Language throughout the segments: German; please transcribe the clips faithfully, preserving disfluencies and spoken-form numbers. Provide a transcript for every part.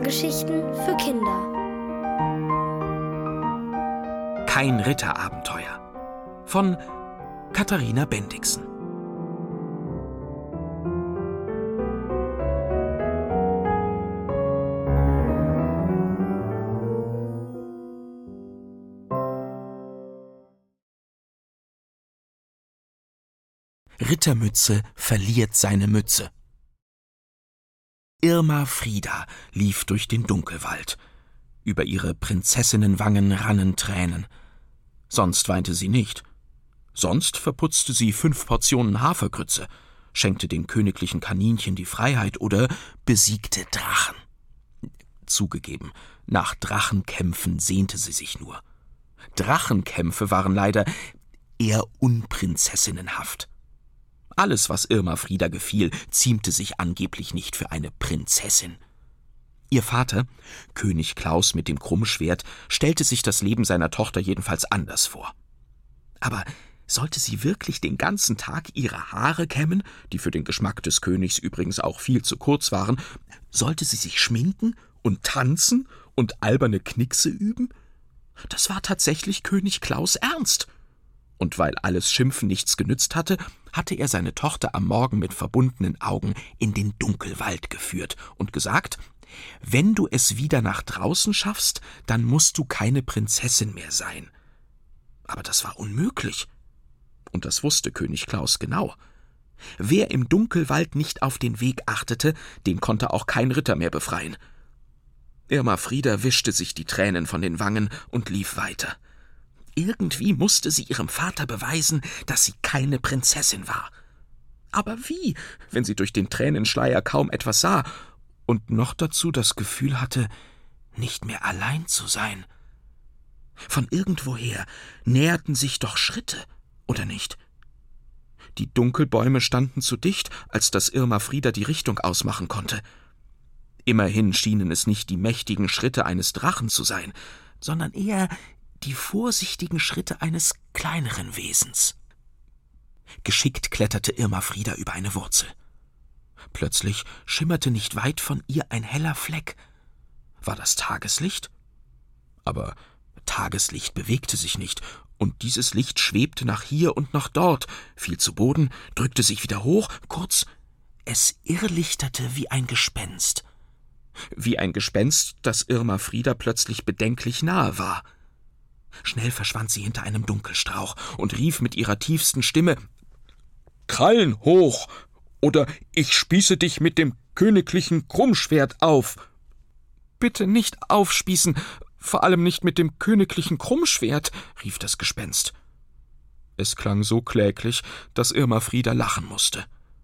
Hörgeschichten für Kinder. Kein Ritterabenteuer von Katharina Bendixen. Rittermütze verliert seine Mütze. Irma Frieda lief durch den Dunkelwald. Über ihre Prinzessinnenwangen rannen Tränen. Sonst weinte sie nicht. Sonst verputzte sie fünf Portionen Hafergrütze, schenkte den königlichen Kaninchen die Freiheit oder besiegte Drachen. Zugegeben, nach Drachenkämpfen sehnte sie sich nur. Drachenkämpfe waren leider eher unprinzessinnenhaft. Alles, was Irma Frieda gefiel, ziemte sich angeblich nicht für eine Prinzessin. Ihr Vater, König Klaus mit dem Krummschwert, stellte sich das Leben seiner Tochter jedenfalls anders vor. Aber sollte sie wirklich den ganzen Tag ihre Haare kämmen, die für den Geschmack des Königs übrigens auch viel zu kurz waren, sollte sie sich schminken und tanzen und alberne Knickse üben? Das war tatsächlich König Klaus Ernst. Und weil alles Schimpfen nichts genützt hatte, hatte er seine Tochter am Morgen mit verbundenen Augen in den Dunkelwald geführt und gesagt: »Wenn du es wieder nach draußen schaffst, dann musst du keine Prinzessin mehr sein.« Aber das war unmöglich. Und das wusste König Klaus genau. Wer im Dunkelwald nicht auf den Weg achtete, den konnte auch kein Ritter mehr befreien. Irma Frieda wischte sich die Tränen von den Wangen und lief weiter. Irgendwie musste sie ihrem Vater beweisen, dass sie keine Prinzessin war. Aber wie, wenn sie durch den Tränenschleier kaum etwas sah und noch dazu das Gefühl hatte, nicht mehr allein zu sein? Von irgendwoher näherten sich doch Schritte, oder nicht? Die Dunkelbäume standen zu dicht, als dass Irma Frieda die Richtung ausmachen konnte. Immerhin schienen es nicht die mächtigen Schritte eines Drachen zu sein, sondern eher die vorsichtigen Schritte eines kleineren Wesens. Geschickt kletterte Irma Frieda über eine Wurzel. Plötzlich schimmerte nicht weit von ihr ein heller Fleck. War das Tageslicht? Aber Tageslicht bewegte sich nicht, und dieses Licht schwebte nach hier und nach dort, fiel zu Boden, drückte sich wieder hoch, kurz, es irrlichterte wie ein Gespenst. Wie ein Gespenst, das Irma Frieda plötzlich bedenklich nahe war. Schnell verschwand sie hinter einem Dunkelstrauch und rief mit ihrer tiefsten Stimme: »Krallen hoch, oder ich spieße dich mit dem königlichen Krummschwert auf!« »Bitte nicht aufspießen, vor allem nicht mit dem königlichen Krummschwert«, rief das Gespenst. Es klang so kläglich, dass Irma Frieda lachen musste.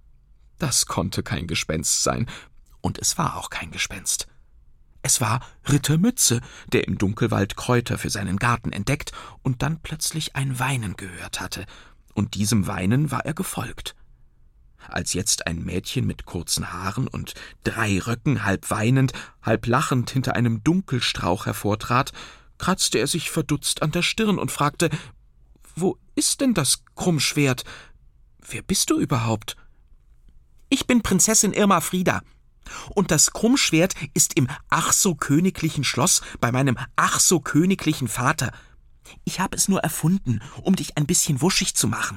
Das konnte kein Gespenst sein, und es war auch kein Gespenst. Es war Ritter Mütze, der im Dunkelwald Kräuter für seinen Garten entdeckt und dann plötzlich ein Weinen gehört hatte, und diesem Weinen war er gefolgt. Als jetzt ein Mädchen mit kurzen Haaren und drei Röcken halb weinend, halb lachend hinter einem Dunkelstrauch hervortrat, kratzte er sich verdutzt an der Stirn und fragte: »Wo ist denn das Krummschwert? Wer bist du überhaupt?« »Ich bin Prinzessin Irma Frieda. Und das Krummschwert ist im ach so königlichen Schloss bei meinem ach so königlichen Vater. Ich habe es nur erfunden, um dich ein bisschen wuschig zu machen.«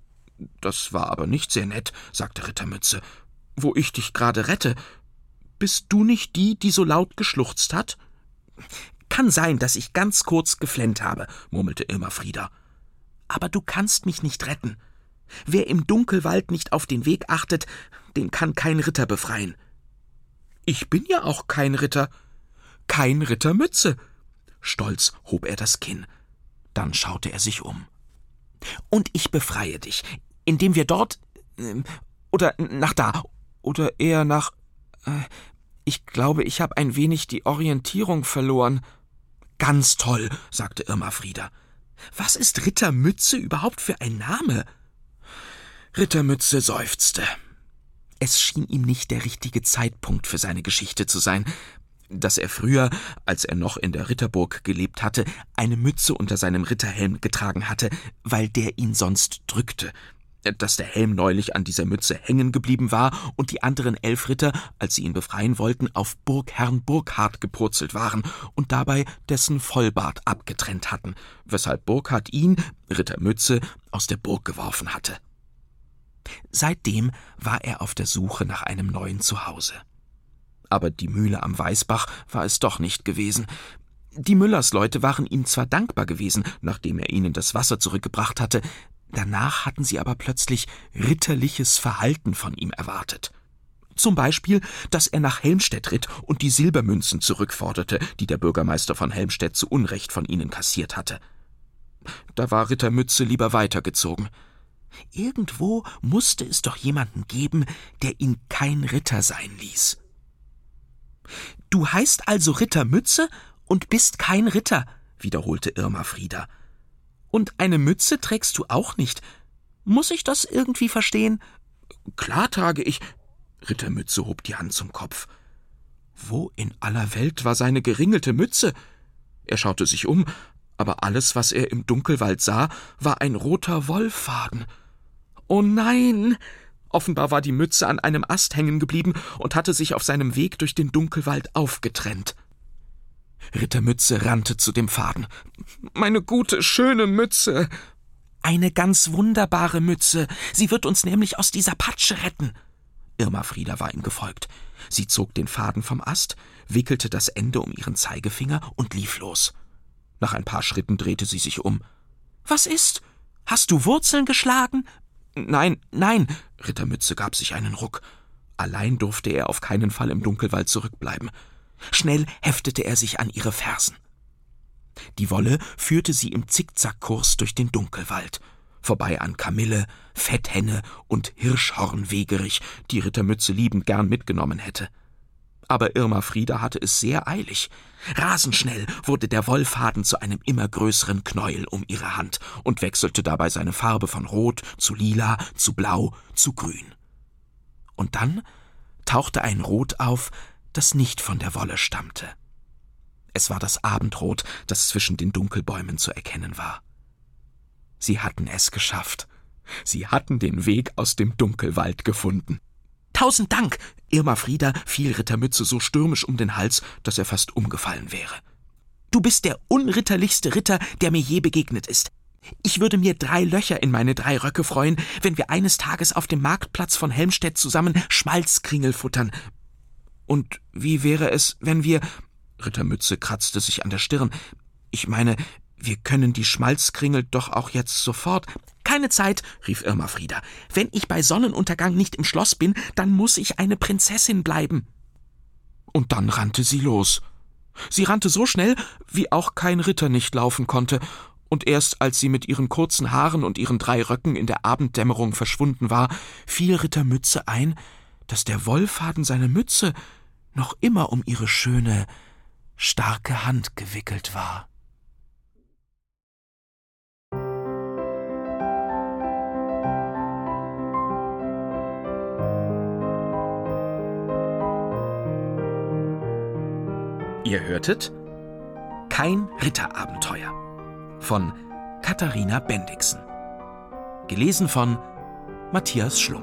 »Das war aber nicht sehr nett«, sagte Rittermütze, »wo ich dich gerade rette. Bist du nicht die, die so laut geschluchzt hat?« »Kann sein, dass ich ganz kurz geflennt habe«, murmelte Irma Frieda. »Aber du kannst mich nicht retten. Wer im Dunkelwald nicht auf den Weg achtet, den kann kein Ritter befreien.« »Ich bin ja auch kein Ritter. Kein Rittermütze.« Stolz hob er das Kinn. Dann schaute er sich um. »Und ich befreie dich, indem wir dort, äh, oder nach da, oder eher nach, äh, ich glaube, ich habe ein wenig die Orientierung verloren.« »Ganz toll«, sagte Irma Frieda. »Was ist Rittermütze überhaupt für ein Name?« Rittermütze seufzte. Es schien ihm nicht der richtige Zeitpunkt für seine Geschichte zu sein, dass er früher, als er noch in der Ritterburg gelebt hatte, eine Mütze unter seinem Ritterhelm getragen hatte, weil der ihn sonst drückte. dass der Helm neulich an dieser Mütze hängen geblieben war und die anderen elf Ritter, als sie ihn befreien wollten, auf Burgherrn Burkhard gepurzelt waren und dabei dessen Vollbart abgetrennt hatten, weshalb Burkhard ihn, Ritter Mütze, aus der Burg geworfen hatte. Seitdem war er auf der Suche nach einem neuen Zuhause. Aber die Mühle am Weißbach war es doch nicht gewesen. Die Müllersleute waren ihm zwar dankbar gewesen, nachdem er ihnen das Wasser zurückgebracht hatte, danach hatten sie aber plötzlich ritterliches Verhalten von ihm erwartet. Zum Beispiel, dass er nach Helmstedt ritt und die Silbermünzen zurückforderte, die der Bürgermeister von Helmstedt zu Unrecht von ihnen kassiert hatte. Da war Ritter Mütze lieber weitergezogen. Irgendwo musste es doch jemanden geben, der ihn kein Ritter sein ließ. »Du heißt also Ritter Mütze und bist kein Ritter«, wiederholte Irma Frieda. »Und eine Mütze trägst du auch nicht. Muss ich das irgendwie verstehen?« »Klar trage ich.« Ritter Mütze hob die Hand zum Kopf. Wo in aller Welt war seine geringelte Mütze? Er schaute sich um, aber alles, was er im Dunkelwald sah, war ein roter Wollfaden. »Oh nein!« Offenbar war die Mütze an einem Ast hängen geblieben und hatte sich auf seinem Weg durch den Dunkelwald aufgetrennt. Ritter Mütze rannte zu dem Faden. »Meine gute, schöne Mütze!« »Eine ganz wunderbare Mütze. Sie wird uns nämlich aus dieser Patsche retten.« Irma Frieda war ihm gefolgt. Sie zog den Faden vom Ast, wickelte das Ende um ihren Zeigefinger und lief los. Nach ein paar Schritten drehte sie sich um. »Was ist? Hast du Wurzeln geschlagen?« »Nein, nein«, Ritter Mütze gab sich einen Ruck. Allein durfte er auf keinen Fall im Dunkelwald zurückbleiben. Schnell heftete er sich an ihre Fersen. Die Wolle führte sie im Zickzackkurs durch den Dunkelwald, vorbei an Kamille, Fetthenne und Hirschhornwegerich, die Ritter Mütze liebend gern mitgenommen hätte. Aber Irma Frieda hatte es sehr eilig. Rasend schnell wurde der Wollfaden zu einem immer größeren Knäuel um ihre Hand und wechselte dabei seine Farbe von Rot zu Lila, zu Blau, zu Grün. Und dann tauchte ein Rot auf, das nicht von der Wolle stammte. Es war das Abendrot, das zwischen den Dunkelbäumen zu erkennen war. Sie hatten es geschafft. Sie hatten den Weg aus dem Dunkelwald gefunden. »Tausend Dank!« Irma Frieda fiel Ritter Mütze so stürmisch um den Hals, dass er fast umgefallen wäre. »Du bist der unritterlichste Ritter, der mir je begegnet ist. Ich würde mir drei Löcher in meine drei Röcke freuen, wenn wir eines Tages auf dem Marktplatz von Helmstedt zusammen Schmalzkringel futtern. Und wie wäre es, wenn wir...« Ritter Mütze kratzte sich an der Stirn. »Ich meine, wir können die Schmalzkringel doch auch jetzt sofort.« »Keine Zeit«, rief Irma Frieda. »Wenn ich bei Sonnenuntergang nicht im Schloss bin, dann muss ich eine Prinzessin bleiben.« Und dann rannte sie los. Sie rannte so schnell, wie auch kein Ritter nicht laufen konnte, und erst als sie mit ihren kurzen Haaren und ihren drei Röcken in der Abenddämmerung verschwunden war, fiel Ritter Mütze ein, dass der Wollfaden seiner Mütze noch immer um ihre schöne, starke Hand gewickelt war. Ihr hörtet »Kein Ritterabenteuer« von Katharina Bendixen. Gelesen von Matthias Schlum.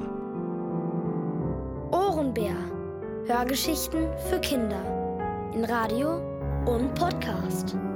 Ohrenbär. Hörgeschichten für Kinder. In Radio und Podcast.